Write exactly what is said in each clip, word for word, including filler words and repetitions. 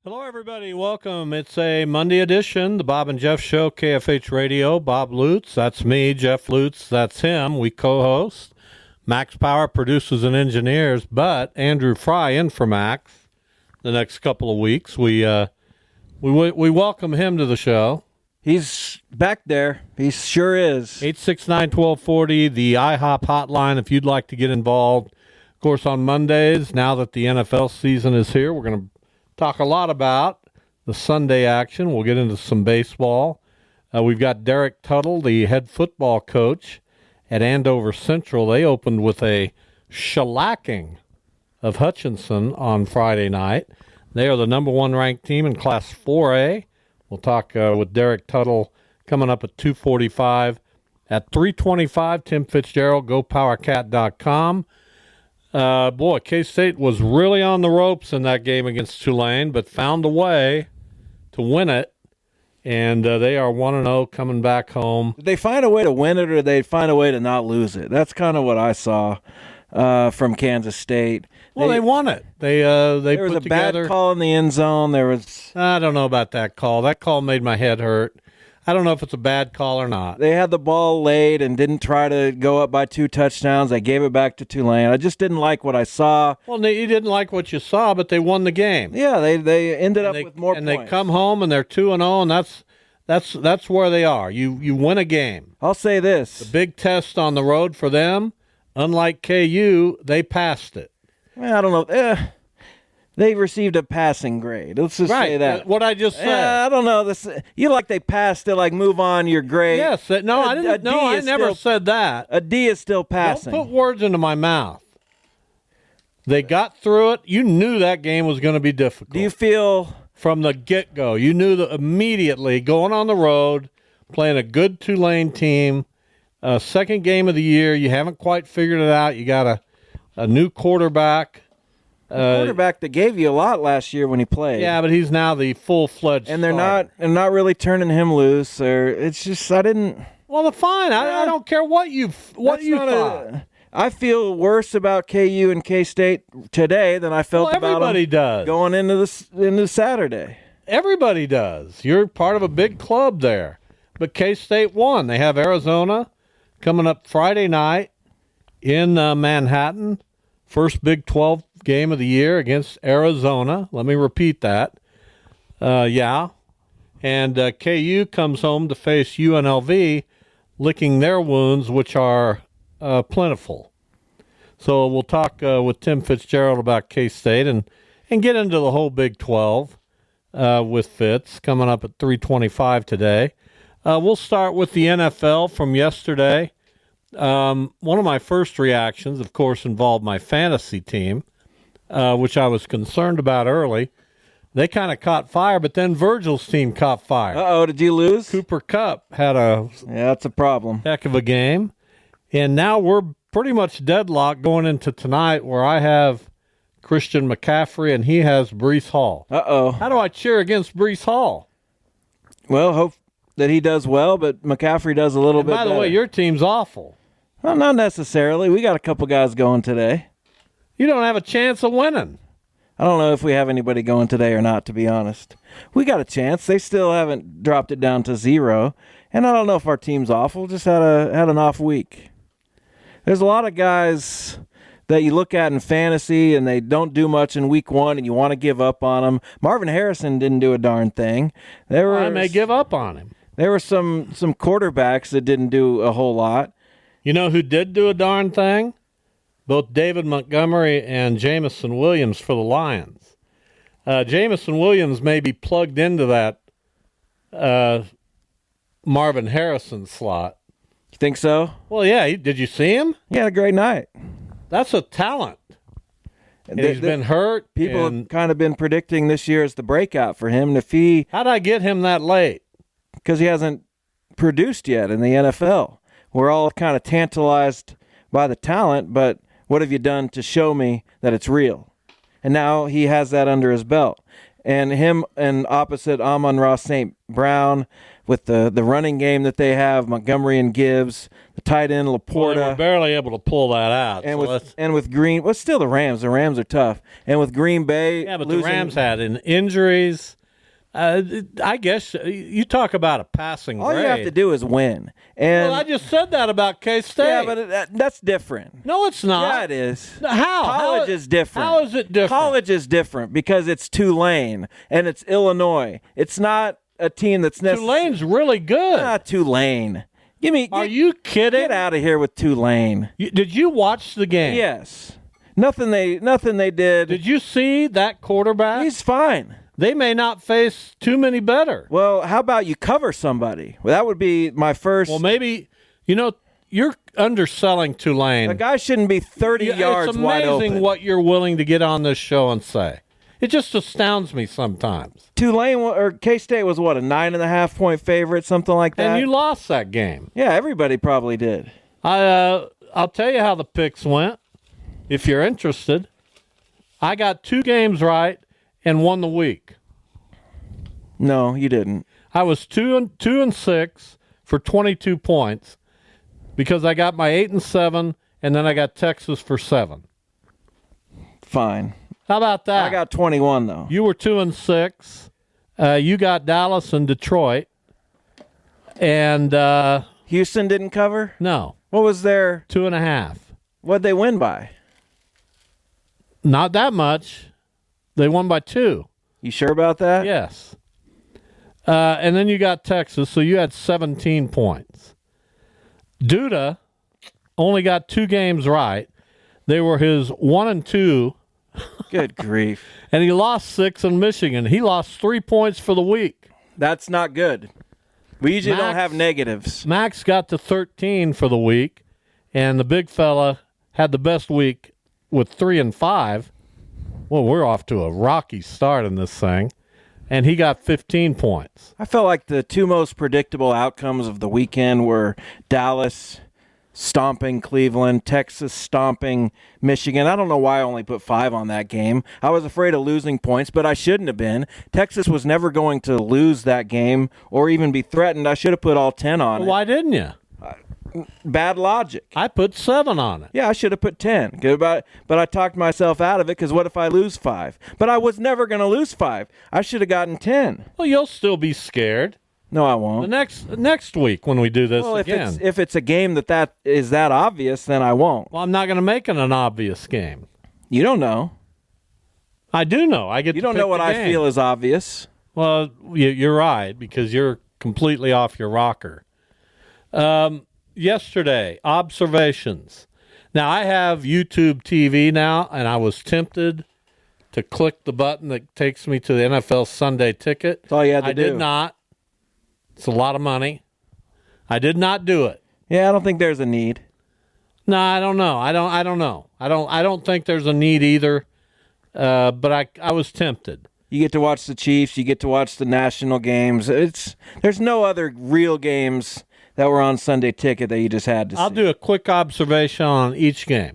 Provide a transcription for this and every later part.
Hello, everybody. Welcome. It's a Monday edition, the Bob and Jeff Show, K F H Radio. Bob Lutz, that's me. Jeff Lutz, that's him. We co-host. Max Power produces and engineers, but Andrew Fry in for Max the next couple of weeks. We uh, we we welcome him to the show. He's back there. He sure is. eight six nine, one two four zero, the I hop hotline if you'd like to get involved. Of course, on Mondays, now that the N F L season is here, we're going to talk a lot about the Sunday action. We'll get into some baseball. Uh, we've got Derek Tuttle, the head football coach at Andover Central. They opened with a shellacking of Hutchinson on Friday night. They are the number one ranked team in Class four A. We'll talk uh, with Derek Tuttle coming up at two forty-five. At three twenty-five, Tim Fitzgerald, go power cat dot com. Uh, boy, K-State was really on the ropes in that game against Tulane, but found a way to win it, and uh, they are one and oh coming back home. Did they find a way to win it, or did they find a way to not lose it? That's kind of what I saw uh, from Kansas State. Well, they, they won it. They uh, they there was put a together, bad call in the end zone. There was I don't know about that call. That call made my head hurt. I don't know if it's a bad call or not. They had the ball laid and didn't try to go up by two touchdowns. They gave it back to Tulane. I just didn't like what I saw. Well, you didn't like what you saw, but they won the game. Yeah, they they ended and up they, with more and points. And they come home and they're two and zero, and that's that's that's where they are. You you win a game. I'll say this: the big test on the road for them. Unlike K U, they passed it. I don't know. Eh. They received a passing grade. Let's just right. say that. What I just said. Uh, I don't know. This you like they passed to like move on your grade. Yes. No, I didn't. No, I never still, said that. A D is still passing. Don't put words into my mouth. They got through it. You knew that game was going to be difficult. Do you feel from the get-go? You knew that immediately going on the road, playing a good Tulane team, uh, second game of the year. You haven't quite figured it out. You got a a new quarterback. Uh, quarterback that gave you a lot last year when he played. Yeah, but he's now the full-fledged and they're starter. not and not really turning him loose. Or it's just I didn't. Well, the fine. I, yeah, I don't care what you what you thought. A, I feel worse about K U and K-State today than I felt well, about everybody them does. going into this into Saturday. Everybody does. You're part of a big club there. But K-State won. They have Arizona coming up Friday night in uh, Manhattan. First Big twelve game of the year against Arizona. Let me repeat that. Uh, yeah. And uh, K U comes home to face U N L V, licking their wounds, which are uh, plentiful. So we'll talk uh, with Tim Fitzgerald about K-State and, and get into the whole Big twelve uh, with Fitz coming up at three twenty-five today. Uh, we'll start with the N F L from yesterday. Um, one of my first reactions, of course, involved my fantasy team, uh, which I was concerned about early. They kind of caught fire, but then Virgil's team caught fire. Uh-oh, did you lose? Cooper Kupp had a yeah, that's a problem. Heck of a game. And now we're pretty much deadlocked going into tonight where I have Christian McCaffrey and he has Breece Hall. Uh-oh. How do I cheer against Breece Hall? Well, hope that he does well, but McCaffrey does a little and bit by the better. way, your team's awful. Well, not necessarily. We got a couple guys going today. You don't have a chance of winning. I don't know if we have anybody going today or not, to be honest. We got a chance. They still haven't dropped it down to zero. And I don't know if our team's awful. Just had a had an off week. There's a lot of guys that you look at in fantasy and they don't do much in week one and you want to give up on them. Marvin Harrison didn't do a darn thing. There were, I may give up on him. There were some, some quarterbacks that didn't do a whole lot. You know who did do a darn thing? Both David Montgomery and Jamison Williams for the Lions. Uh, Jamison Williams may be plugged into that uh, Marvin Harrison slot. You think so? Well, yeah. He, did you see him? He had a great night. That's a talent. And the, he's the, been hurt. People and have kind of been predicting this year as the breakout for him. And if he, how'd I get him that late? Because he hasn't produced yet in the N F L. We're all kind of tantalized by the talent, but what have you done to show me that it's real? And now he has that under his belt. and him and opposite Amon-Ra Saint Brown with the, the running game that they have, Montgomery and Gibbs, the tight end Laporta. Well, they were barely able to pull that out. And so with that's- and with Green, well, still the Rams. The Rams are tough. And with Green Bay, yeah, but losing, the Rams had in injuries. Uh, I guess you talk about a passing all grade. you have to do is win. And Well, I just said that about K-State. yeah, but it, that, that's different. no, it's not. Yeah, it is. How? College How- is different. How is it different? College is different because it's Tulane and it's Illinois. It's not a team that's necessarily Tulane's really good. not Tulane. Give me. Are get, you kidding? get out of here with Tulane? You- Did you watch the game? Yes. Nothing they nothing they did. Did you see that quarterback? He's fine. They may not face too many better. Well, how about you cover somebody? Well, that would be my first. Well, maybe, you know, you're underselling Tulane. a guy shouldn't be thirty Yeah, yards it's wide amazing open. what you're willing to get on this show and say. It just astounds me sometimes. Tulane wa- or K-State was what, a nine and a half point favorite, something like that. And you lost that game. yeah, everybody probably did. I, uh, I'll tell you how the picks went, if you're interested. I got two games right and won the week. No, you didn't. I was two and two and six for twenty-two points because I got my eight and seven, and then I got Texas for seven. Fine. How about that? I got twenty-one though. You were two and six. Uh, you got Dallas and Detroit, and uh, Houston didn't cover. no, What was their? two and a half. What'd they win by? Not that much. They won by two. You sure about that? Yes. Uh, and then you got Texas, so you had seventeen points. Duda only got two games right. They were his one and two, Good grief. and he lost six in Michigan. He lost three points for the week. That's not good. We usually don't Max- have negatives. Max got to thirteen for the week, and the big fella had the best week with three and five. Well, we're off to a rocky start in this thing, and he got fifteen points. I felt like the two most predictable outcomes of the weekend were Dallas stomping Cleveland, Texas stomping Michigan. I don't know why I only put five on that game. I was afraid of losing points, but I shouldn't have been. Texas was never going to lose that game or even be threatened. I should have put all ten on it. Why didn't you? Bad logic. I put seven on it. Yeah, I should have put ten. Good about- But I talked myself out of it because what if I lose five? But I was never going to lose five. I should have gotten ten. Well, you'll still be scared No, I the won't. next next week when we do this Well, if again. it's if it's a game that that is that obvious, then I won't. Well, I'm not going to make it an obvious game. You don't know. I do know. I get. You to don't pick know what the I game. feel is obvious. Well, you- you're right because you're completely off your rocker. Um, yesterday, observations. Now I have YouTube T V now, and I was tempted to click the button that takes me to the N F L Sunday Ticket. That's all you had to I do. did not. It's a lot of money. I did not do it. Yeah, I don't think there's a need. No, I don't know. I don't. I don't know. I don't. I don't think there's a need either. Uh, but I, I was tempted. You get to watch the Chiefs. You get to watch the national games. It's there's no other real games that were on Sunday Ticket that you just had to I'll see. do a quick observation on each game.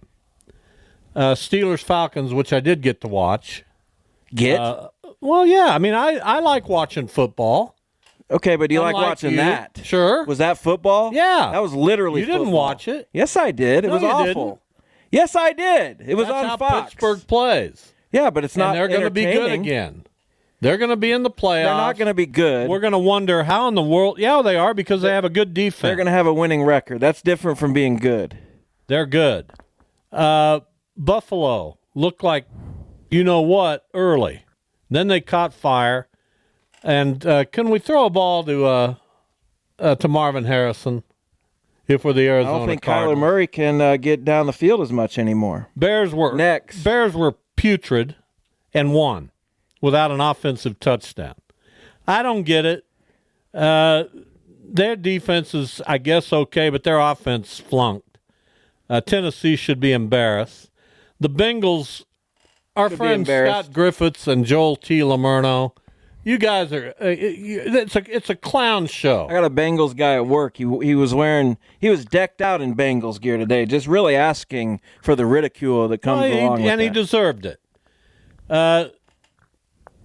Uh, Steelers Falcons, which I did get to watch. Get Uh, well, yeah. I mean, I, I like watching football. okay, but do you like Unlike watching you. that? Sure. Was that football? Yeah. that was literally. You didn't football. watch it. Yes, I did. It No, was you awful. didn't. Yes, I did. It was That's on how Fox. Pittsburgh plays. Yeah, but it's not. And they're going to be good entertaining. again. They're going to be in the playoffs. They're not going to be good. We're going to wonder how in the world. Yeah, they are because they have a good defense. They're going to have a winning record. That's different from being good. They're good. Uh, Buffalo looked like you know what early. Then they caught fire. And uh, can we throw a ball to uh, uh, to Marvin Harrison if we're the I Arizona don't think Cardinals? Kyler Murray can uh, get down the field as much anymore. Bears were Next. Bears were putrid and won without an offensive touchdown. I don't get it. Uh, their defense is, I guess, okay, but their offense flunked. Uh, Tennessee should be embarrassed. The Bengals, our Should be friends embarrassed. Scott Griffiths and Joel T. Lamerno, you guys are. Uh, you, it's a it's a clown show. I got a Bengals guy at work. He he was wearing he was decked out in Bengals gear today, just really asking for the ridicule that comes Well, he- along with and he that. deserved it. Uh,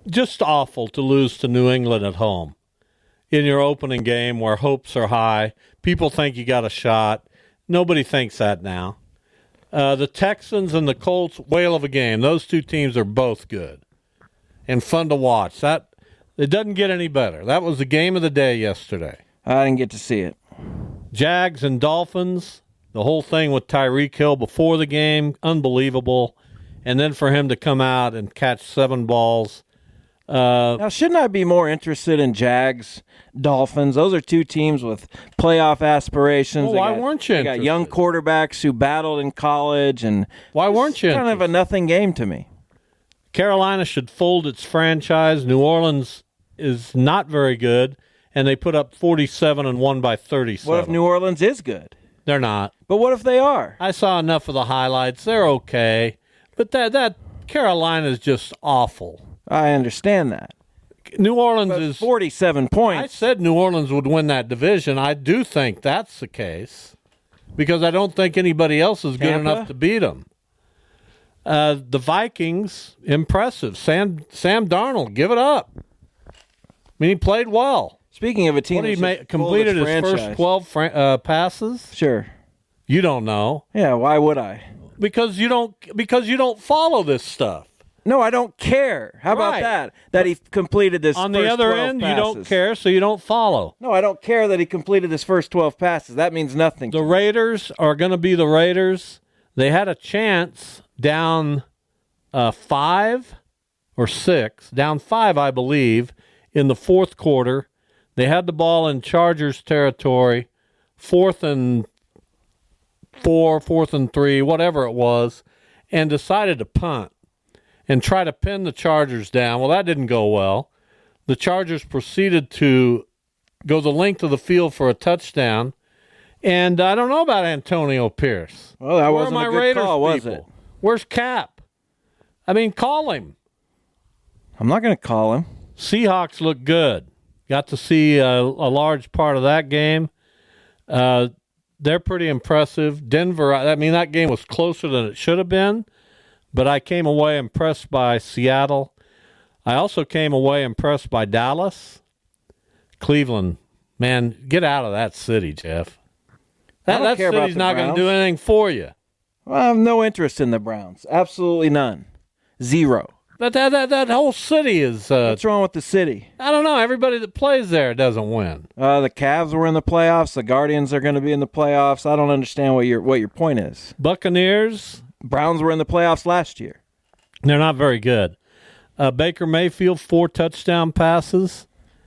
just awful to lose to New England at home in your opening game where hopes are high. People think you got a shot. Nobody thinks that now. Uh, the Texans and the Colts, whale of a game. Those two teams are both good and fun to watch. That it doesn't get any better. That was the game of the day yesterday. I didn't get to see it. Jags and Dolphins, the whole thing with Tyreek Hill before the game, unbelievable. And then for him to come out and catch seven balls. Uh, now, shouldn't I be more interested in Jags, Dolphins? Those are two teams with playoff aspirations. Well, They why got- weren't you They got interested? young quarterbacks who battled in college, and Why weren't you it's kind of a interested? nothing game to me. Carolina should fold its franchise. New Orleans is not very good, and they put up forty-seven and won by thirty-seven. What if New Orleans is good? They're not. But what if they are? I saw enough of the highlights. They're okay, but that that Carolina is just awful. I understand that. New Orleans But is. forty-seven I points. said New Orleans would win that division. I do think that's the case because I don't think anybody else is good Tampa? enough to beat them. Uh, the Vikings, impressive. Sam Sam Darnold, give it up. I mean, he played well. Speaking of a team What, he that ma- should completed fold his its first franchise. twelve fran- uh, passes? Sure. You don't know Yeah, why would I? because you don't because you don't follow this stuff. No, I don't care. How about Right. that? That he completed this On the first other twelve end, passes. you don't care, so you don't follow. No, I don't care that he completed his first twelve passes. That means nothing. The Raiders are going to be the Raiders. They had a chance down uh, five or six, down five, I believe, in the fourth quarter. They had the ball in Chargers territory, fourth and four, fourth and three, whatever it was, and decided to punt and try to pin the Chargers down. Well, that didn't go well. The Chargers proceeded to go the length of the field for a touchdown. And I don't know about Antonio Pierce. Well, that Where wasn't are my a good Raiders call, was people? it? Where's Cap? I mean, call him. I'm not going to call him. Seahawks look good. Got to see a, a large part of that game. Uh, they're pretty impressive. Denver, I mean, that game was closer than it should have been, but I came away impressed by Seattle. I also came away impressed by Dallas. Cleveland, man, get out of that city, Jeff. That, I don't that care about city's the not going to do Browns. anything for you. Well, I have no interest in the Browns. Absolutely none. Zero. But that that, that whole city is, uh, What's wrong with the city? I don't know, everybody that plays there doesn't win. Uh, the Cavs were in the playoffs. The Guardians are going to be in the playoffs. I don't understand what your what your point is. Buccaneers, Browns were in the playoffs last year. they're not very good. Uh, Baker Mayfield, four touchdown passes.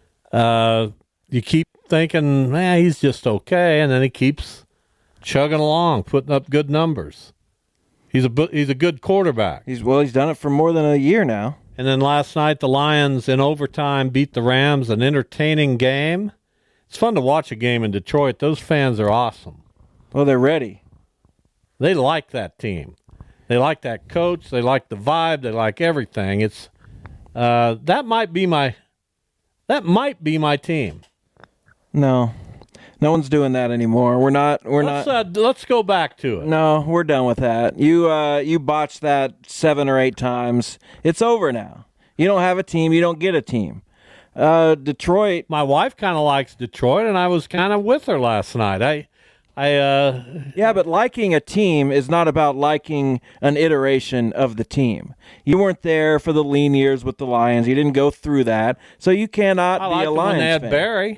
Uh, you keep thinking, man, he's just okay, and then he keeps chugging along, putting up good numbers. He's a bu- he's a good quarterback. He's well, he's done it for more than a year now. And then last night, the Lions in overtime beat the Rams, an entertaining game. It's fun to watch a game in Detroit. Those fans are awesome. Well, they're ready. They like that team. They like that coach. They like the vibe. They like everything. It's uh, that might be my that might be my team. No, no one's doing that anymore. We're not. We're Let's not. uh, let's go back to it. No, we're done with that. You uh, you botched that seven or eight times. It's over now. You don't have a team. You don't get a team. Uh, Detroit. My wife kind of likes Detroit, and I was kind of with her last night. I, I uh, Yeah, but liking a team is not about liking an iteration of the team. You weren't there for the lean years with the Lions. You didn't go through that, so you cannot I be liked a them Lions when they had fan. Barry,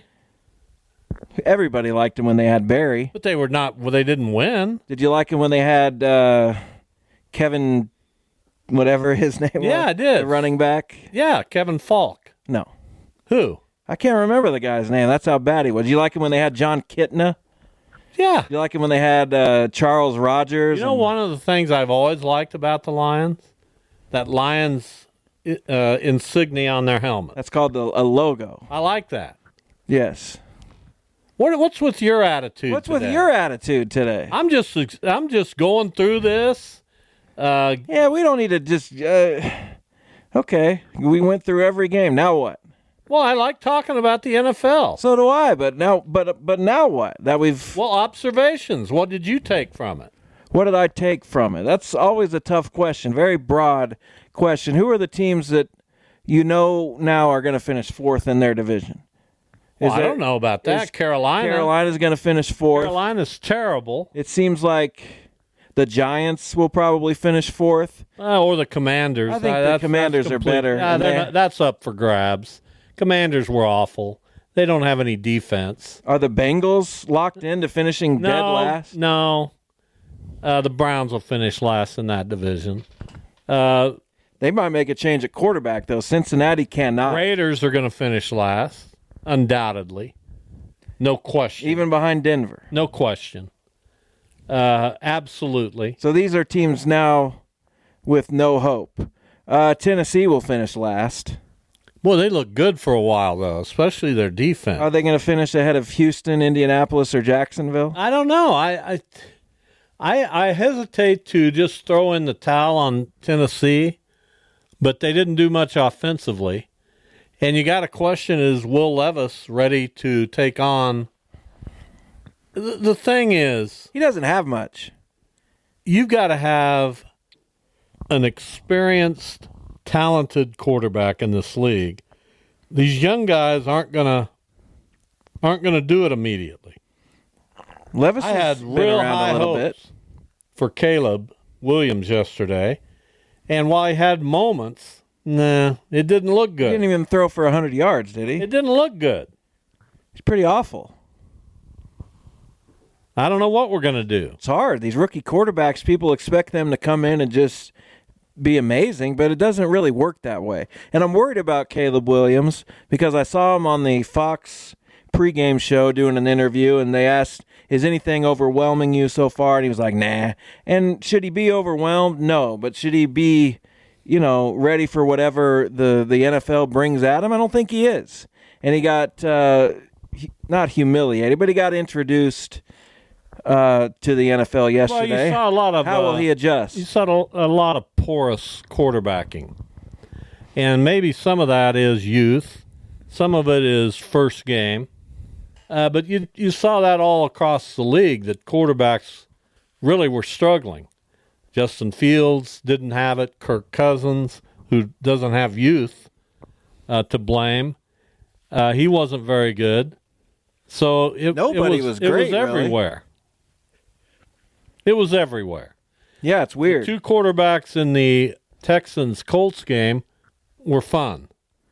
Everybody liked him when they had Barry. but they were not. Well, they didn't win. Did you like him when they had uh, Kevin, whatever his name was? Yeah, I did. The running back? Yeah, Kevin Falk. No. Who? I can't remember the guy's name. That's how bad he was. You like him when they had John Kitna? Yeah. You like him when they had uh, Charles Rogers? You know, and- one of the things I've always liked about the Lions, that Lions uh, insignia on their helmet. That's called the, a logo. I like that. Yes. What what's with your attitude? What's today? with your attitude today? I'm just I'm just going through this. Uh, Yeah, we don't need to just. Uh, okay, we went through every game. Now what? well, I like talking about the N F L. So do I. But now, but but now what? That we've. Well, observations. What did you take from it? What did I take from it? That's always a tough question. Very broad question. Who are the teams that you know now are going to finish fourth in their division. Well, I don't know about that. Carolina. Carolina's going to finish fourth. Carolina's terrible. It seems like the Giants will probably finish fourth. Uh, or the Commanders. I think uh, the that's, Commanders that's are better. Uh, not, that's up for grabs. Commanders were awful. They don't have any defense. Are the Bengals locked into finishing no, dead last? No. Uh, the Browns will finish last in that division. Uh, they might make a change at quarterback, though. Cincinnati cannot. Raiders are going to finish last, undoubtedly. No question. Even behind Denver. No question. Uh, absolutely. So these are teams now with no hope. Uh, Tennessee will finish last. Well, they look good for a while, though, especially their defense. Are they going to finish ahead of Houston, Indianapolis, or Jacksonville? I don't know. I, I, I, I hesitate to just throw in the towel on Tennessee, but they didn't do much offensively. And you got to question, is Will Levis ready to take on? The, the thing is, he doesn't have much. You've got to have an experienced, talented quarterback in this league. These young guys aren't gonna aren't gonna do it immediately. Levis I had been real around high a little hopes bit. for Caleb Williams yesterday, and while he had moments, nah, it didn't look good. He didn't even throw for one hundred yards, did he? It didn't look good. It's pretty awful. I don't know what we're gonna do. It's hard. These rookie quarterbacks, people expect them to come in and just be amazing, but it doesn't really work that way. And I'm worried about Caleb Williams because I saw him on the Fox pregame show doing an interview, and they asked, is anything overwhelming you so far? And he was like, nah. And should he be overwhelmed? No. But should he be, you know, ready for whatever the, the N F L brings at him? I don't think he is. And he got, uh, he, not humiliated, but he got introduced Uh, to the N F L yesterday. Well, you saw a lot of. How will uh, he adjust? You saw a, a lot of porous quarterbacking, and maybe some of that is youth, some of it is first game, uh, but you you saw that all across the league that quarterbacks really were struggling. Justin Fields didn't have it. Kirk Cousins, who doesn't have youth uh, to blame, uh, he wasn't very good. So it, Nobody it was, was great, It was everywhere. Really. It was everywhere. Yeah, it's weird. The two quarterbacks in the Texans-Colts game were fun.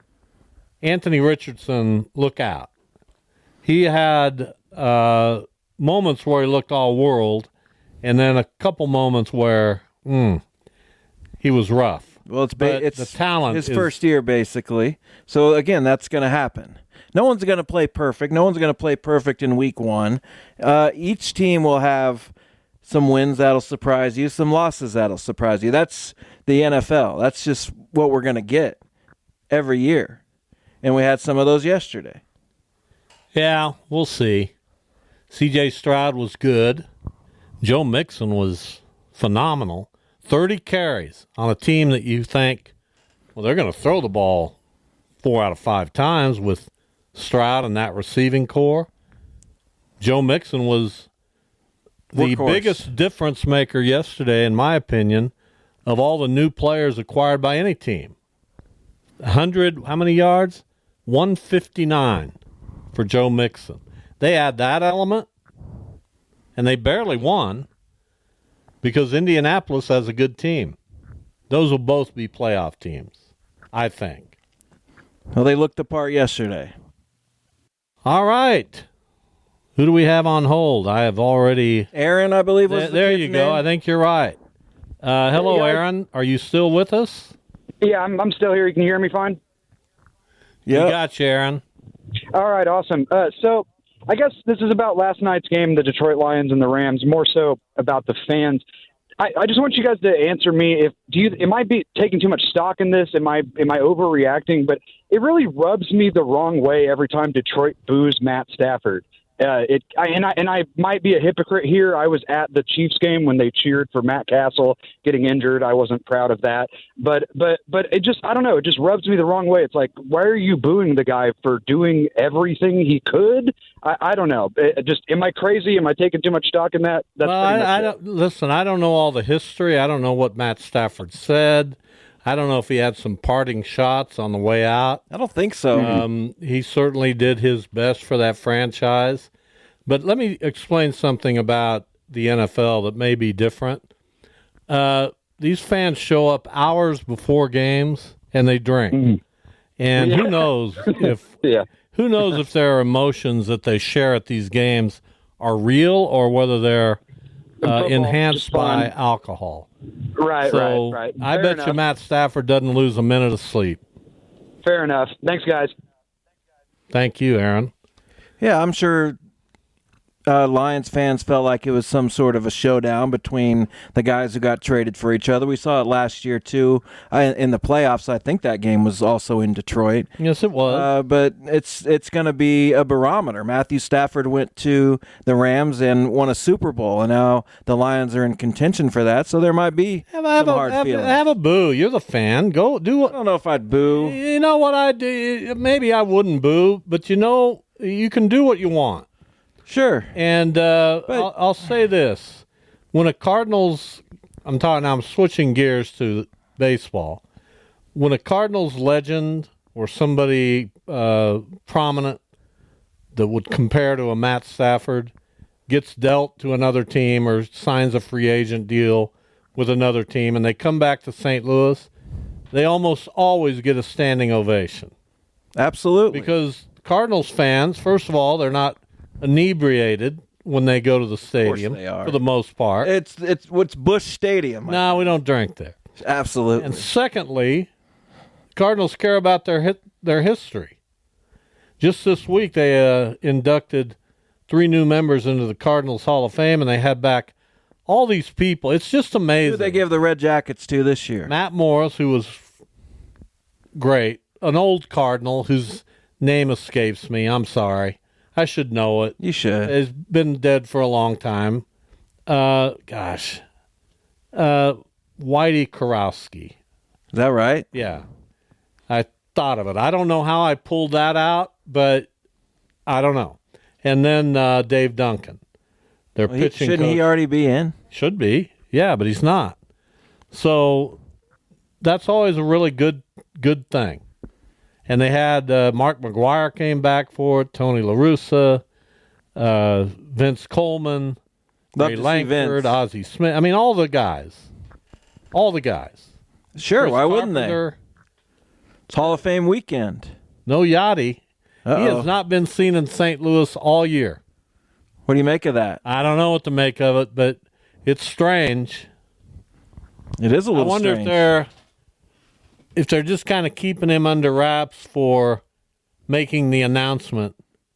Anthony Richardson, look out. He had uh, moments where he looked all world, and then a couple moments where mm, he was rough. Well, it's ba- it's the talent his is, first year, basically. So, again, that's going to happen. No one's going to play perfect. No one's going to play perfect in week one. Uh, each team will have some wins that'll surprise you, some losses that'll surprise you. That's the N F L. That's just what we're going to get every year. And we had some of those yesterday. Yeah, we'll see. C J Stroud was good. Joe Mixon was phenomenal. thirty carries on a team that you think, well, they're going to throw the ball four out of five times with Stroud and that receiving core. Joe Mixon was the Workhorse. biggest difference maker yesterday, in my opinion, of all the new players acquired by any team. one hundred, how many yards? one fifty-nine for Joe Mixon. They add that element, and they barely won because Indianapolis has a good team. Those will both be playoff teams, I think. Well, they looked the part yesterday. All right. Who do we have on hold? I have already... Aaron, I believe, was Th- the There kid's you go. name. I think you're right. Uh, hello, Hey, guys. Aaron. Are you still with us? Yeah, I'm, I'm still here. You can hear me fine? Yep. We got you, Aaron. All right, awesome. Uh, so I guess this is about last night's game, the Detroit Lions and the Rams, more so about the fans. I, I just want you guys to answer me. If do you, am I be taking too much stock in this? Am I am I overreacting? But it really rubs me the wrong way every time Detroit boos Matt Stafford. Uh, it I, and I and I might be a hypocrite here. I was at the Chiefs game when they cheered for Matt Castle getting injured. I wasn't proud of that, but but but it just I don't know. It just rubs me the wrong way. It's like, why are you booing the guy for doing everything he could? I, I don't know. It just am I crazy? Am I taking too much stock in that? That's well, pretty much I, I it. don't listen. I don't know all the history. I don't know what Matt Stafford said. I don't know if he had some parting shots on the way out. I don't think so. Um, he certainly did his best for that franchise. But let me explain something about the N F L that may be different. Uh, these fans show up hours before games and they drink. Mm-hmm. And yeah. who knows if yeah. who knows if their emotions that they share at these games are real or whether they're uh, enhanced by alcohol. Right, so right, right. I Fair bet enough. you Matt Stafford doesn't lose a minute of sleep. Fair enough. Thanks, guys. Thank you, Aaron. Yeah, I'm sure uh, Lions fans felt like it was some sort of a showdown between the guys who got traded for each other. We saw it last year, too, uh, in the playoffs. I think that game was also in Detroit. Yes, it was. Uh, but it's it's going to be a barometer. Matthew Stafford went to the Rams and won a Super Bowl, and now the Lions are in contention for that, so there might be have, have some a, hard have, feelings. have a boo. You're the fan. Go do I what. don't know if I'd boo. You know what I do? Maybe I wouldn't boo, but you know, you can do what you want. Sure. And uh, But- I'll, I'll say this: when a Cardinals, I'm talking, I'm switching gears to baseball. When a Cardinals legend or somebody uh, prominent that would compare to a Matt Stafford gets dealt to another team or signs a free agent deal with another team, and they come back to Saint Louis, they almost always get a standing ovation. Absolutely. Because Cardinals fans, first of all, they're not inebriated when they go to the stadium they are. for the most part. It's it's what's Busch Stadium. No, we don't drink there. Absolutely. And secondly, Cardinals care about their hit, their history. Just this week, they uh, inducted three new members into the Cardinals Hall of Fame, and they had back all these people. It's just amazing. Who they give the Red Jackets to this year? Matt Morris, who was great, an old Cardinal whose name escapes me. I'm sorry. I should know it. You should. Has been dead for a long time. Uh, gosh. Uh, Whitey Kurowski. Is that right? Yeah. I thought of it. I don't know how I pulled that out, but I don't know. And then uh, Dave Duncan. Their Well, he, pitching shouldn't coach. he already be in? Should be. Yeah, but he's not. So that's always a really good good thing. And they had uh, Mark McGuire came back for it, Tony La Russa, uh, Vince Coleman, Love Ray to see Langford, Vince. Ozzie Smith. I mean, all the guys. All the guys. Sure, Chris why wouldn't they? Carpenter, It's Hall of Fame weekend. No Yachty. Uh-oh. He has not been seen in Saint Louis all year. What do you make of that? I don't know what to make of it, but it's strange. It is a I little wonder strange. if they're if they're just kind of keeping him under wraps for making the announcement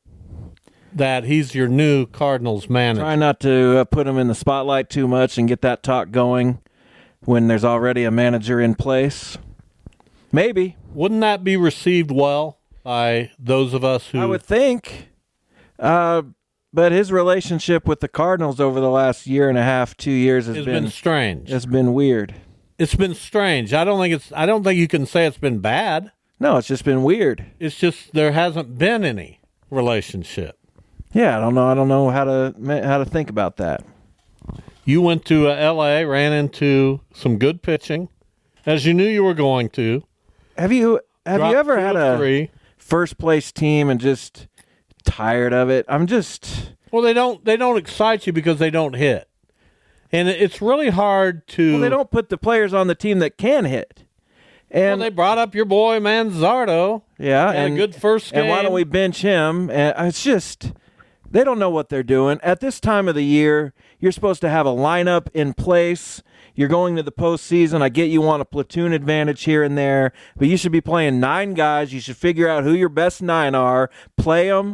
that he's your new Cardinals manager. Try not to uh, put him in the spotlight too much and get that talk going when there's already a manager in place. Maybe. Wouldn't that be received well by those of us who I would think. Uh, but his relationship with the Cardinals over the last year and a half, two years has has been, been strange? has been weird. It's been strange. I don't think it's I don't think you can say it's been bad. No, it's just been weird. It's just there hasn't been any relationship. Yeah, I don't know. I don't know how to how to think about that. You went to uh, L A, ran into some good pitching, as you knew you were going to. Have you have Dropped you ever two had or a three. first place team and just tired of it? I'm just Well, they don't they don't excite you because they don't hit, and it- it's really hard to. well, they don't put the players on the team that can hit. Well, And they brought up your boy Manzardo. yeah, Had and a good first game. And why don't we bench him? And it's just they don't know what they're doing. At this time of the year, you're supposed to have a lineup in place. You're going to the postseason. I get you want a platoon advantage here and there, but you should be playing nine guys. You should figure out who your best nine are, play them,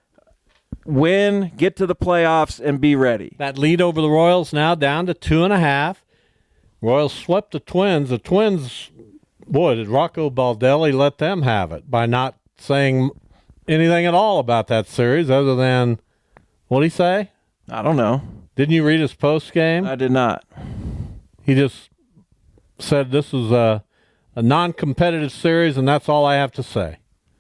win, get to the playoffs, and be ready. That lead over the Royals now down to two and a half. Royals swept the Twins. The Twins, boy, did Rocco Baldelli let them have it by not saying anything at all about that series other than, what did he say? I don't know. Didn't you read his post game? I did not. He just said this is a, a non-competitive series, and that's all I have to say.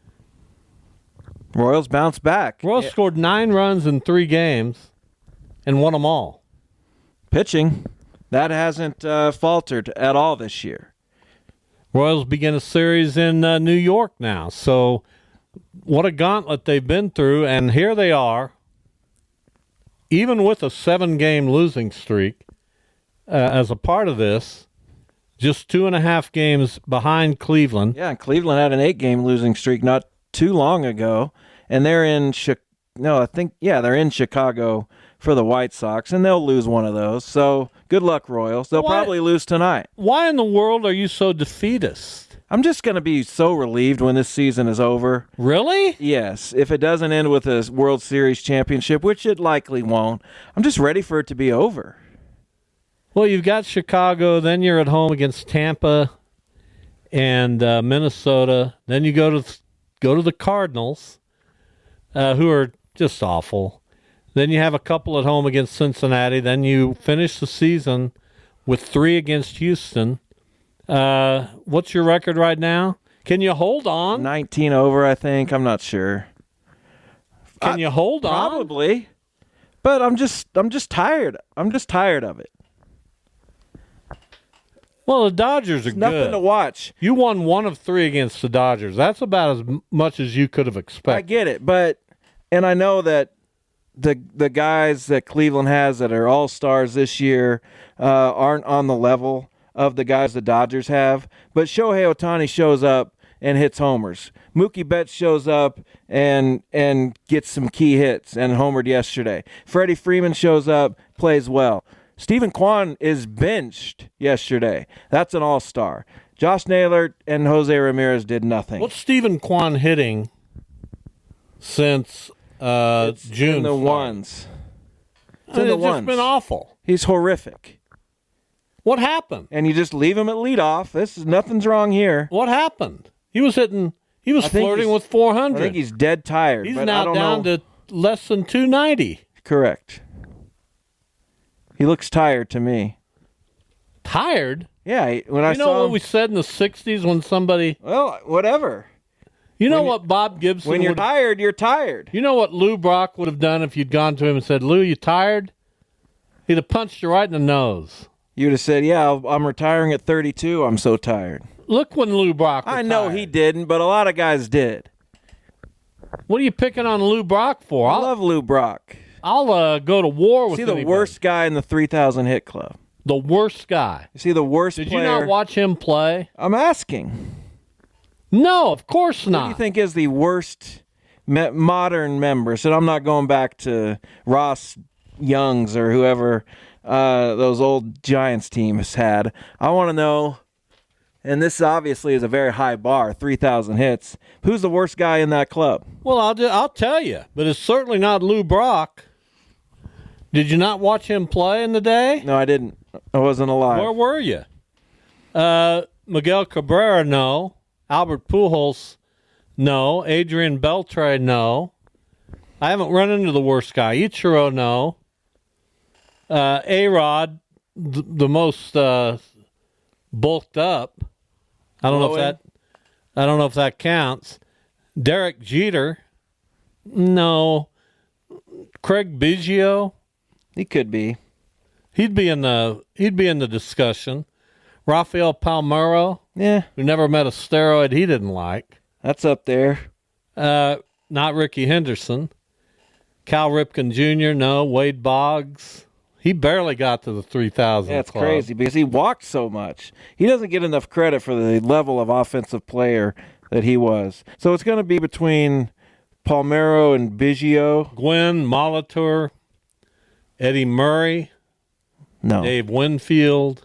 Royals bounce back. Royals Yeah. scored nine runs in three games and won them all. Pitching, that hasn't uh, faltered at all this year. Royals begin a series in uh, New York now. So what a gauntlet they've been through, and here they are, even with a seven-game losing streak uh, as a part of this, just two and a half games behind Cleveland. Yeah, Cleveland had an eight-game losing streak not too long ago, and they're in Chi- no, I think yeah, they're in Chicago for the White Sox, and they'll lose one of those. So good luck, Royals. They'll Why- probably lose tonight. Why in the world are you so defeatist? I'm just going to be so relieved when this season is over. Really? Yes, if it doesn't end with a World Series championship, which it likely won't, I'm just ready for it to be over. Well, you've got Chicago, then you're at home against Tampa and uh, Minnesota. Then you go to go to the Cardinals, uh, who are just awful. Then you have a couple at home against Cincinnati. Then you finish the season with three against Houston. Uh, what's your record right now? Can you hold on? nineteen over, I think. I'm not sure. Can I- you hold on? Probably. But I'm just I'm just tired. I'm just tired of it. Well, the Dodgers are Nothing good. to watch. You won one of three against the Dodgers. That's about as m- much as you could have I expected. get it, but and I know that the the guys that Cleveland has that are all stars this year uh, aren't on the level of the guys the Dodgers have. But Shohei Ohtani shows up and hits homers. Mookie Betts shows up and and gets some key hits and homered yesterday. Freddie Freeman shows up, plays well. Stephen Kwan is benched yesterday. That's an all-star. Josh Naylor and Jose Ramirez did nothing. What's Stephen Kwan hitting since uh, It's June? in the started? ones. It's I in mean, the it's just ones. been awful. He's horrific. What happened? And you just leave him at leadoff. This is nothing's wrong here. What happened? He was hitting. He was I think flirting he's- with four I hundred. think he's dead tired. He's but I now don't down know. to less than two ninety. Correct. He looks tired to me. Tired. Yeah, he- when I You know saw what him, we said in the sixties when somebody. well, whatever. You know When you- what Bob Gibson When you're would. tired, you're tired. You know what Lou Brock would have done if you'd gone to him and said, "Lou, you tired?" He'd have punched you right in the nose. You'd have said, "Yeah, I'll- I'm retiring at thirty-two. I'm so tired." Look when Lou Brock. I know retired. he didn't, but a lot of guys did. What are you picking on Lou Brock for? I I'll, love Lou Brock. I'll uh, go to war with Is he the anybody. worst guy in the three thousand hit club? The worst guy. Is he the worst Did player? you not watch him play? I'm asking. No, of course Who not. do you think is the worst me- modern member? So I'm not going back to Ross Youngs or whoever uh, those old Giants teams had. I want to know, and this obviously is a very high bar, three thousand hits. Who's the worst guy in that club? Well, I'll ju- I'll tell you, but it's certainly not Lou Brock. Did you not watch him play in the day? No, I didn't. I wasn't alive. Where were you? Uh, Miguel Cabrera, no. Albert Pujols, no. Adrian Beltre, no. I haven't run into the worst guy. Ichiro, no. Uh, A-Rod, th- the most uh, bulked up. I don't know if Lowen? that. I don't know if that counts. Derek Jeter, no. Craig Biggio, He could be. he'd be in the he'd be in the discussion. Rafael Palmeiro, Yeah, who never met a steroid he didn't like. that's up there. Uh, not Ricky Henderson. Cal Ripken Junior, no. Wade Boggs, he barely got to the three thousand. Yeah, it's club. crazy because he walked so much. He doesn't get enough credit for the level of offensive player that he was. So it's going to be between Palmeiro and Biggio. Gwen Molitor, Eddie Murray, No. Dave Winfield,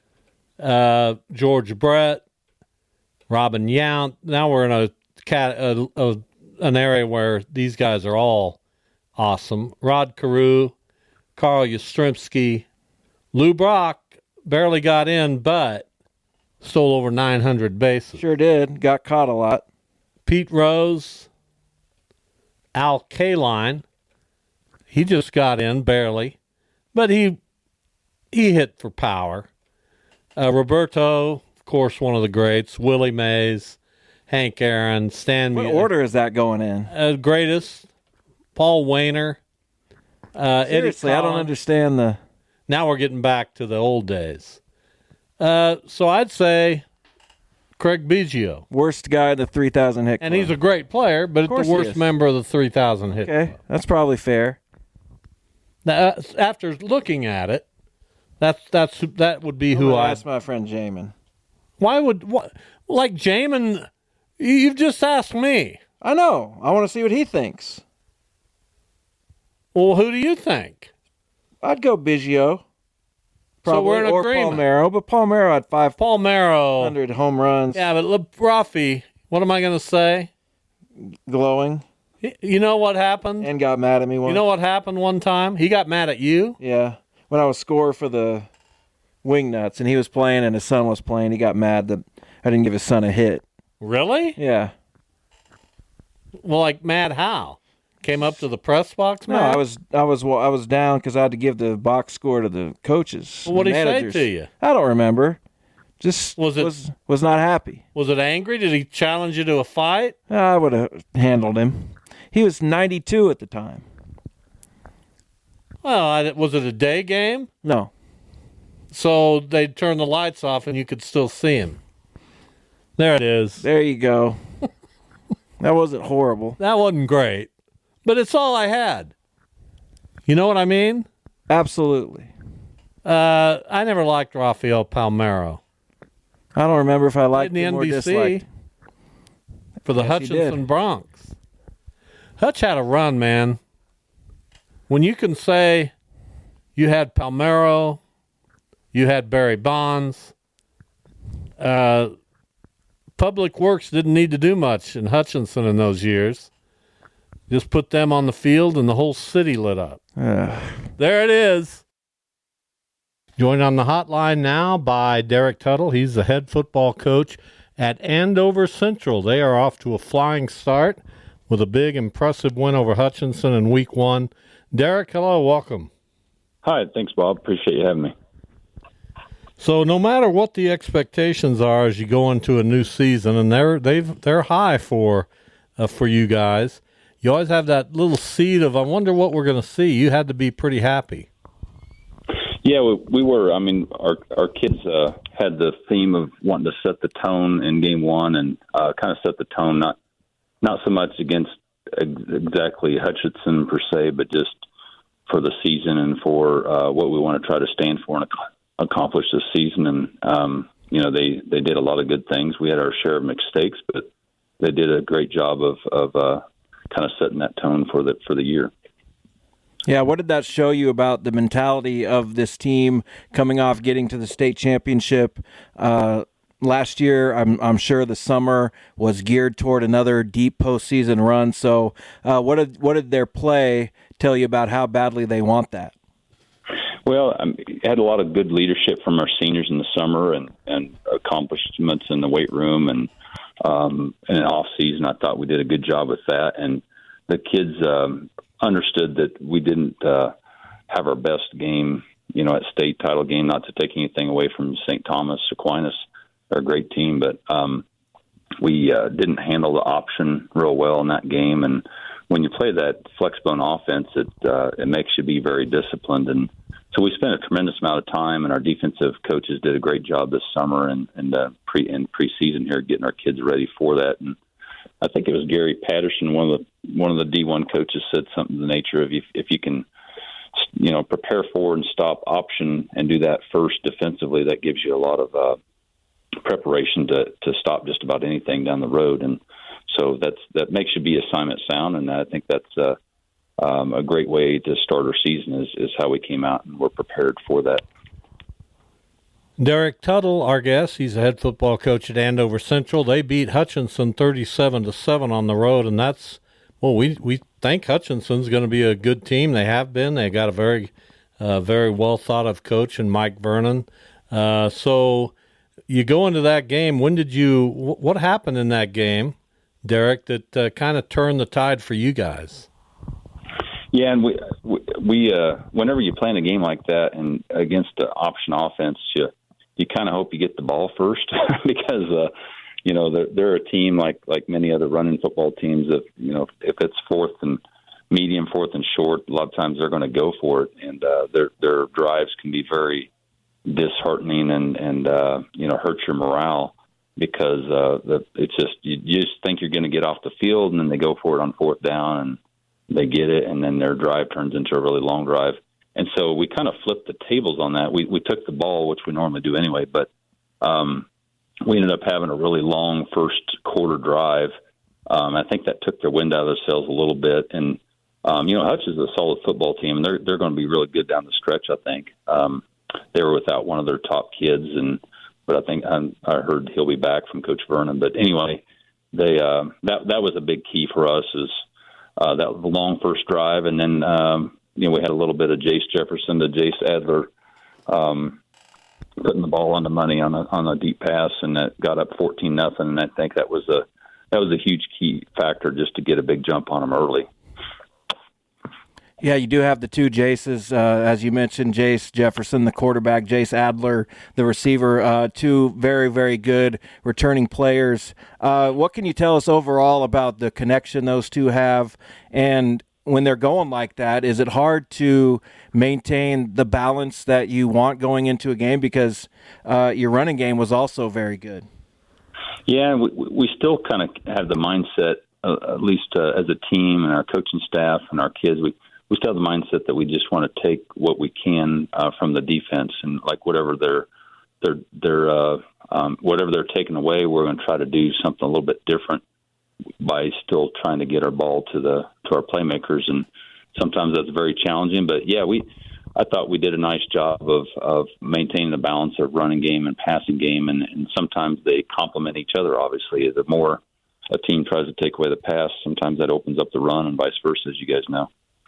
uh, George Brett, Robin Yount. Now we're in a, cat, a, a an area where these guys are all awesome. Rod Carew, Carl Yastrzemski, Lou Brock barely got in, but stole over nine hundred bases. Sure did. Got caught a lot. Pete Rose, Al Kaline, he just got in barely, but he he hit for power. Uh, Roberto, of course, one of the greats. Willie Mays, Hank Aaron, Stan. What Mu- order is that going in? Uh, greatest. Paul Wainer. Uh, Seriously, Eddie I don't Collins. understand the. Now we're getting back to the old days. Uh, so I'd say Craig Biggio. Worst guy in the three thousand hit club. And he's a great player, but course the he worst is. member of the three thousand hit Okay, club. that's probably fair. Now, uh, after looking at it, that's that's that would be I'm who gonna I. ask my friend Jamin. Why would what like Jamin? you- You've just asked me. I know. I want to see what he thinks. Well, who do you think? I'd go Biggio. Probably, we're in or agreement. Palmeiro, but Palmeiro had five Palmeiro. hundred home runs. Yeah, but look, Rafi, what am I going to say? Glowing, Y- You know what happened? and got mad at me once. You know what happened one time? He got mad at you. Yeah, when I was scorer for the Wingnuts, and he was playing, and his son was playing, he got mad that I didn't give his son a hit. Really? Yeah. Well, like mad how? Came up to the press box, No, man? I was I was I was down because I had to give the box score to the coaches. Well, what'd the he say managers. to you? I don't remember. Just Was it- was was not happy. Was it angry? Did he challenge you to a fight? I would have handled him. He was ninety-two at the time. Well, I, was it a day game? No. So they'd turn the lights off and you could still see him. There it is. There you go. That wasn't horrible. That wasn't great, but it's all I had. You know what I mean? Absolutely. Uh, I never liked Rafael Palmeiro. I don't remember if I liked in the him or N B C disliked. for the Yes, he did. Hutchinson Bronx. Hutch had a run, man. When you can say you had Palmeiro, you had Barry Bonds, uh, Public Works didn't need to do much in Hutchinson in those years. Just put them on the field and the whole city lit up. Ugh. There it is. Joined on the hotline now by Derek Tuttle. He's the head football coach at Andover Central. They are off to a flying start with a big, impressive win over Hutchinson in week one. Derek, hello, welcome. Hi, thanks, Bob. Appreciate you having me. So no matter what the expectations are as you go into a new season, and they're they've they're high for uh, for you guys, you always have that little seed of I wonder what we're going to see. You had to be pretty happy. Yeah, we, we were. I mean, our our kids uh, had the theme of wanting to set the tone in game one and uh, kind of set the tone, not not so much against ex- exactly Hutchinson per se, but just for the season and for uh, what we want to try to stand for and ac- accomplish this season. And um, you know, they they did a lot of good things. We had our share of mistakes, but they did a great job of of uh, kind of setting that tone for the for the year. Yeah, what did that show you about the mentality of this team coming off getting to the state championship uh, last year? I'm I'm sure the summer was geared toward another deep postseason run. So, uh, what did what did their play tell you about how badly they want that? Well, I had a lot of good leadership from our seniors in the summer and, and accomplishments in the weight room and um, in the off season. I thought we did a good job with that, and the kids um, understood that we didn't uh, have our best game, you know, at state title game. Not to take anything away from Saint Thomas Aquinas, they're a great team, but um, we uh, didn't handle the option real well in that game. And when you play that flexbone offense, it uh, it makes you be very disciplined. And so we spent a tremendous amount of time, and our defensive coaches did a great job this summer and and uh, pre in preseason here, getting our kids ready for that. And I think it was Gary Patterson, one of the one of the D one coaches, said something to the nature of if if you can, you know, prepare for and stop option and do that first defensively, that gives you a lot of uh, preparation to to stop just about anything down the road. And so that's that makes you be assignment sound, and I think that's uh, um, a great way to start our season is, is how we came out and we're prepared for that. Derek Tuttle, our guest, he's the head football coach at Andover Central. They beat Hutchinson thirty-seven to seven on the road, and that's well, we we think Hutchinson's going to be a good team. They have been. They got a very, uh, very well thought of coach in Mike Vernon. Uh, so you go into that game. When did you? What happened in that game, Derek? That uh, kind of turned the tide for you guys. Yeah, and we we uh, whenever you play in a game like that and against the option offense, you you kind of hope you get the ball first because uh, you know they're, they're a team like like many other running football teams. If you know if it's fourth and medium, fourth and short, a lot of times they're going to go for it, and uh, their their drives can be very disheartening and and uh, you know hurt your morale. because uh, the, it's just you, you just think you're going to get off the field, and then they go for it on fourth down, and they get it, and then their drive turns into a really long drive. And so we kind of flipped the tables on that. We we took the ball, which we normally do anyway, but um, we ended up having a really long first quarter drive. Um, I think that took their wind out of their sails a little bit. And, um, you know, Hutch is a solid football team, and they're they're going to be really good down the stretch, I think. Um, they were without one of their top kids, and but I think I, I heard he'll be back from Coach Vernon. But anyway, they uh, that that was a big key for us is uh, that was the long first drive, and then um, you know we had a little bit of Jace Jefferson to Jace Adler um, putting the ball on the money on a on a deep pass, and that got up fourteen nothing. And I think that was a that was a huge key factor just to get a big jump on them early. Yeah, you do have the two Jaces, uh, as you mentioned, Jace Jefferson, the quarterback, Jace Adler, the receiver, uh, two very, very good returning players. Uh, what can you tell us overall about the connection those two have? And when they're going like that, is it hard to maintain the balance that you want going into a game? Because uh, your running game was also very good. Yeah, we, we still kind of have the mindset, uh, at least uh, as a team and our coaching staff and our kids, we we still have the mindset that we just want to take what we can uh, from the defense, and like whatever they're they're they're uh, um, whatever they're taking away, we're going to try to do something a little bit different by still trying to get our ball to the to our playmakers, and sometimes that's very challenging. But yeah, we I thought we did a nice job of of maintaining the balance of running game and passing game, and, and sometimes they complement each other. Obviously, the more a team tries to take away the pass, sometimes that opens up the run, and vice versa, as you guys know.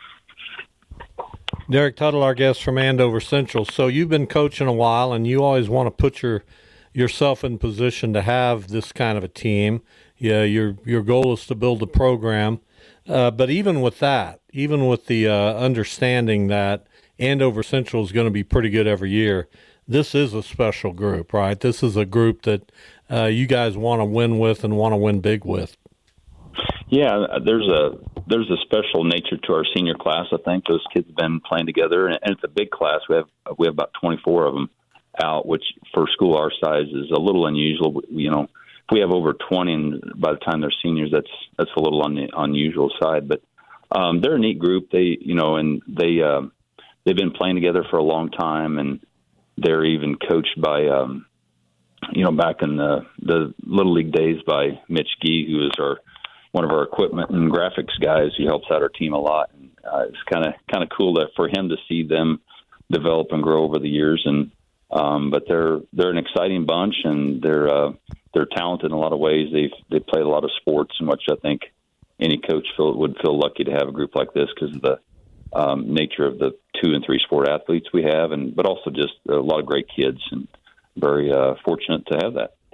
Derek Tuttle, our guest from Andover Central. So you've been coaching a while, and you always want to put your yourself in position to have this kind of a team. Yeah, your your goal is to build a program. Uh, but even with that, even with the uh, understanding that Andover Central is going to be pretty good every year, this is a special group, right? This is a group that uh, you guys want to win with and want to win big with. Yeah, there's a there's a special nature to our senior class. I think those kids have been playing together, and it's a big class. We have we have about twenty-four of them out, which for a school our size is a little unusual. You know, if we have over twenty, and by the time they're seniors, that's that's a little on the unusual side. But um, they're a neat group. They you know, and they uh, they've been playing together for a long time, and they're even coached by um, you know back in the the little league days by Mitch Gee, who is our one of our equipment and graphics guys. He helps out our team a lot. And uh, it's kind of kind of cool to, for him to see them develop and grow over the years. And um, but they're they're an exciting bunch, and they're uh, they're talented in a lot of ways. They've they played a lot of sports, in which I think any coach feel, would feel lucky to have a group like this because of the um, nature of the two and three sport athletes we have, and but also just a lot of great kids, and very uh, fortunate to have that.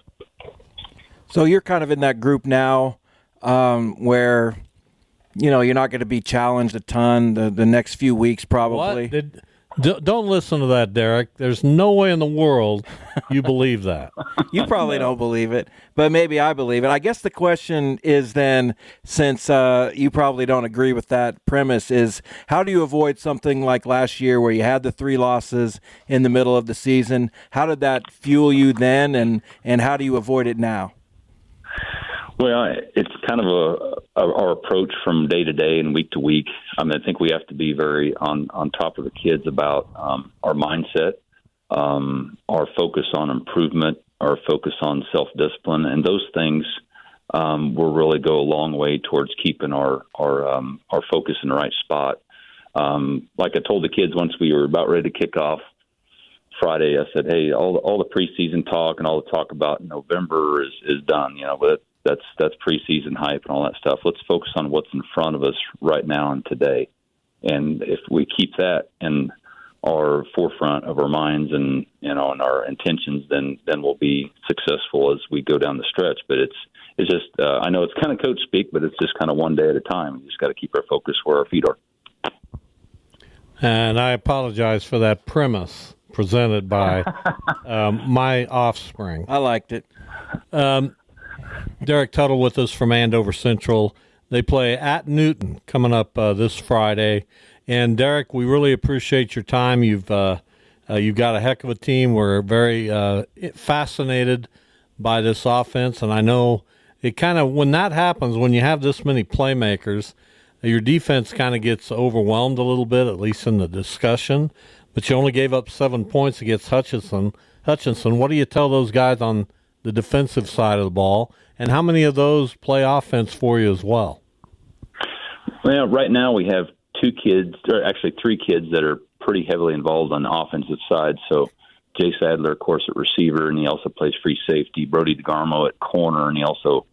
So you're kind of in that group now. Um, where, you know, you're not going to be challenged a ton the, the next few weeks probably. What? Did, d- don't listen to that, Derek. There's no way in the world you believe that. You probably no. don't believe it, but maybe I believe it. I guess the question is then, since uh, you probably don't agree with that premise, is how do you avoid something like last year where you had the three losses in the middle of the season? How did that fuel you then, and, and how do you avoid it now? Well, it's kind of a, a our approach from day to day and week to week. I mean, I think we have to be very on, on top of the kids about um, our mindset, um, our focus on improvement, our focus on self-discipline, and those things um, will really go a long way towards keeping our our um, our focus in the right spot. Um, like I told the kids once we were about ready to kick off Friday, I said, "Hey, all the, all the preseason talk and all the talk about November is is done. You know, but That's that's preseason hype and all that stuff. Let's focus on what's in front of us right now and today. And if we keep that in our forefront of our minds and you know and our intentions, then then we'll be successful as we go down the stretch. But it's it's just uh, I know it's kind of coach speak, but it's just kind of one day at a time. We just got to keep our focus where our feet are. And I apologize for that premise presented by um, my offspring. I liked it. Um, Derek Tuttle with us from Andover Central. They play at Newton coming up uh, this Friday. And Derek, we really appreciate your time. You've uh, uh, you've got a heck of a team. We're very uh, fascinated by this offense, and I know it kind of, when that happens, when you have this many playmakers, your defense kind of gets overwhelmed a little bit, at least in the discussion. But you only gave up seven points against Hutchinson. Hutchinson, what do you tell those guys on the defensive side of the ball, and how many of those play offense for you as well? Well, right now we have two kids, or actually three kids that are pretty heavily involved on the offensive side. So Jay Sadler, of course, at receiver, and he also plays free safety. Brody DeGarmo at corner, and he also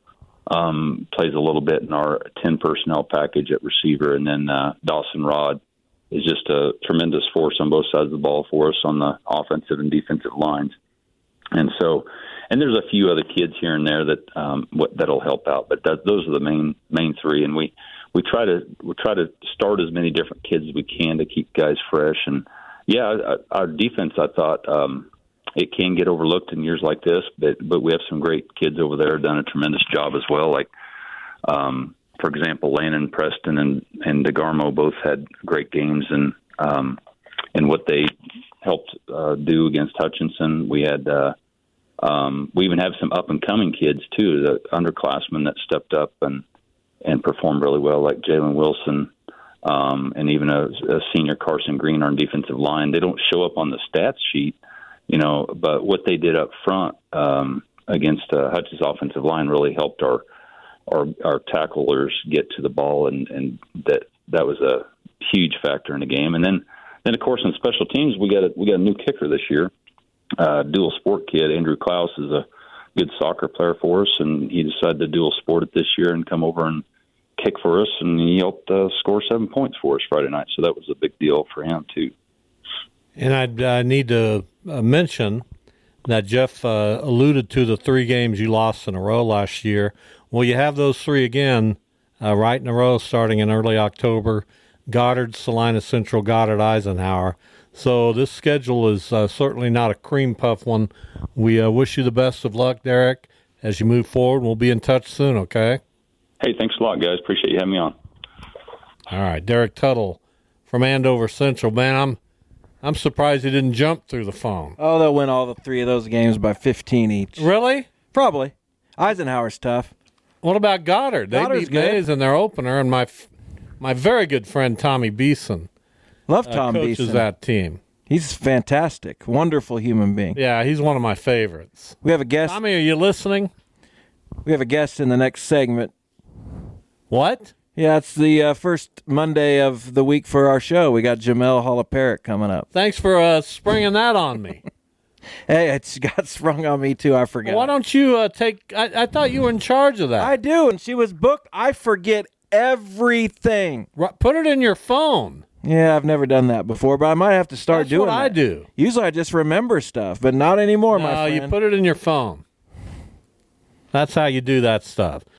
um, plays a little bit in our ten personnel package at receiver. And then uh, Dawson Rod is just a tremendous force on both sides of the ball for us on the offensive and defensive lines. And so, and there's a few other kids here and there that um, what, that'll help out, but that, those are the main main three. And we we try to we try to start as many different kids as we can to keep guys fresh. And yeah, our defense, I thought um, it can get overlooked in years like this, but but we have some great kids over there, done a tremendous job as well. Like, um, for example, Landon Preston and and DeGarmo both had great games, and um, and what they helped uh, do against Hutchinson. We had uh, um, we even have some up and coming kids too, the underclassmen that stepped up and and performed really well, like Jalen Wilson. Um, and even a, a senior Carson Green on defensive line. They don't show up on the stats sheet, you know, but what they did up front um, against uh, Hutch's offensive line really helped our our, our tacklers get to the ball, and, and that that was a huge factor in the game. And then, then of course, in special teams, we got a, we got a new kicker this year, uh, dual sport kid. Andrew Klaus is a good soccer player for us, and he decided to dual sport it this year and come over and kick for us, and he helped uh, score seven points for us Friday night. So that was a big deal for him too. And I uh, need to uh, mention that Jeff uh, alluded to the three games you lost in a row last year. Well, you have those three again uh, right in a row starting in early October. Goddard, Salina Central, Goddard, Eisenhower. So this schedule is uh, certainly not a cream puff one. We uh, wish you the best of luck, Derek, as you move forward. We'll be in touch soon, okay? Hey, thanks a lot, guys. Appreciate you having me on. All right, Derek Tuttle from Andover Central. Man, I'm I'm surprised he didn't jump through the phone. Oh, they'll win all the three of those games by fifteen each. Really? Probably. Eisenhower's tough. What about Goddard? They Goddard's beat Mays in their opener, and my my very good friend Tommy Beeson Love uh, Tom coaches Beeson. that team. He's fantastic. Wonderful human being. Yeah, he's one of my favorites. We have a guest. Tommy, are you listening? We have a guest in the next segment. What? Yeah, it's the uh, first Monday of the week for our show. We got Jamel Hollaparrot coming up. Thanks for uh, springing that on me. Hey, it's got sprung on me, too. I forgot. Why don't you uh, take... I, I thought you were in charge of that. I do, and she was booked. I forget everything. R- Put it in your phone. Yeah, I've never done that before, but I might have to start That's doing what that. I do. Usually I just remember stuff, but not anymore, my No, friend. you put it in your phone. That's how you do that stuff.